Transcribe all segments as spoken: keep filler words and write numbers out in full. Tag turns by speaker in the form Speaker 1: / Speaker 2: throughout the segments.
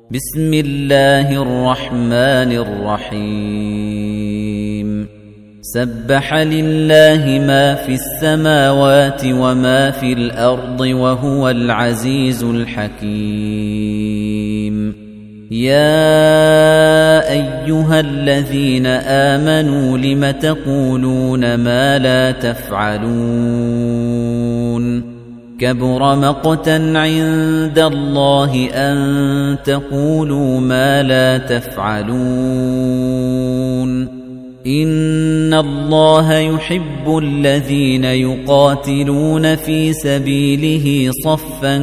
Speaker 1: بسم الله الرحمن الرحيم سبح لله ما في السماوات وما في الأرض وهو العزيز الحكيم يا أيها الذين آمنوا لم تقولون ما لا تفعلون كبر مقتا عند الله أن تقولوا ما لا تفعلون إن الله يحب الذين يقاتلون في سبيله صفا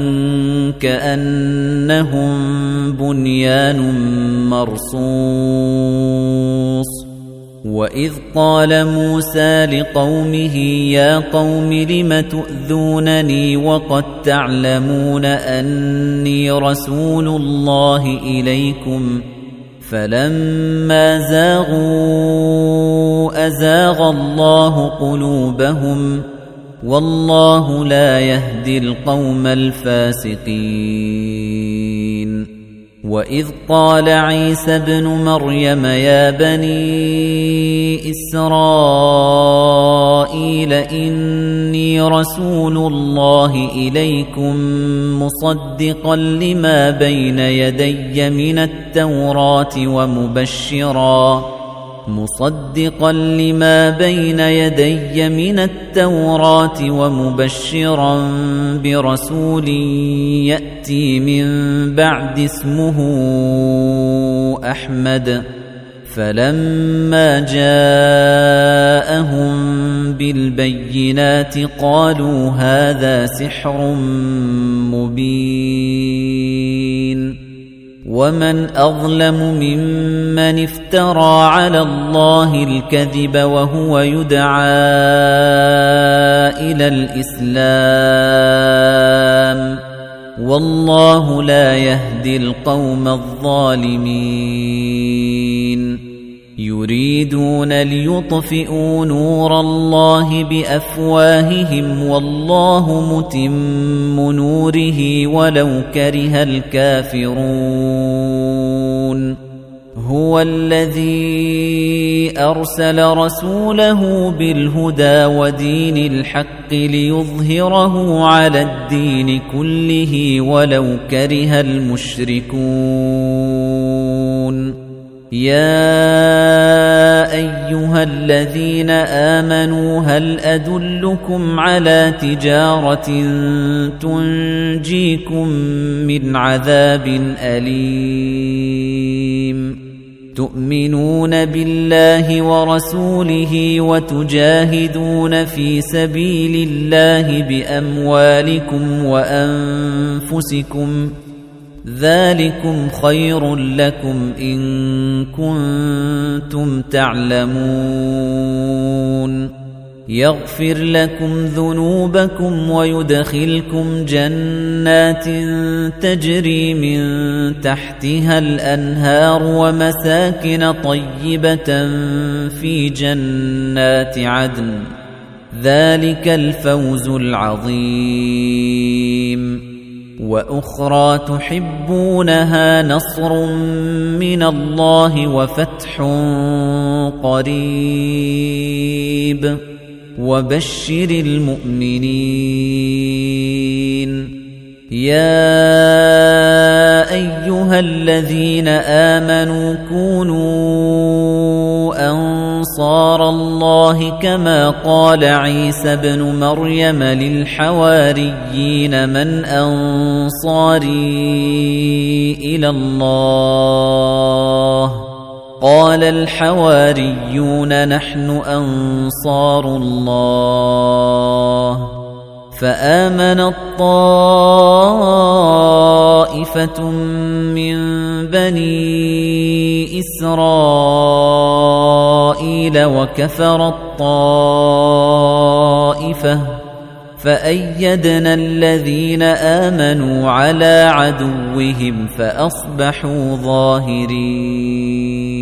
Speaker 1: كأنهم بنيان مرصوص وإذ قال موسى لقومه يا قوم لم تؤذونني وقد تعلمون أني رسول الله إليكم فلما زاغوا أزاغ الله قلوبهم والله لا يهدي القوم الفاسقين وإذ قال عيسى ابن مريم يا بني إسرائيل إني رسول الله إليكم مصدقا لما بين يدي من التوراة ومبشرا مصدقا لما بين يدي من التوراة ومبشرا برسول يأتي من بعد اسمه أحمد فلما جاءهم بالبينات قالوا هذا سحر مبين ومن أظلم ممن افترى على الله الكذب وهو يدعى إلى الإسلام والله لا يهدي القوم الظالمين يريدون ليطفئوا نور الله بأفواههم والله متم نوره ولو كره الكافرون هو الذي أرسل رسوله بالهدى ودين الحق ليظهره على الدين كله ولو كره المشركون يا أيها الذين آمنوا هل أدلكم على تجارة تنجيكم من عذاب أليم تؤمنون بالله ورسوله وتجاهدون في سبيل الله بأموالكم وأنفسكم ذلكم خير لكم إن كنتم تعلمون يغفر لكم ذنوبكم ويدخلكم جنات تجري من تحتها الأنهار ومساكن طيبة في جنات عدن ذلك الفوز العظيم وأخرى تحبونها نصر من الله وفتح قريب وبشر المؤمنين يا أيها الذين آمنوا كونوا أنصار الله كما قال عيسى ابن مريم للحواريين من أنصاري إلى الله قال الحواريون نحن أنصار الله فآمنت طائفة من بني إسرائيل وكفرت طائفة فأيدنا الذين آمنوا على عدوهم فأصبحوا ظاهرين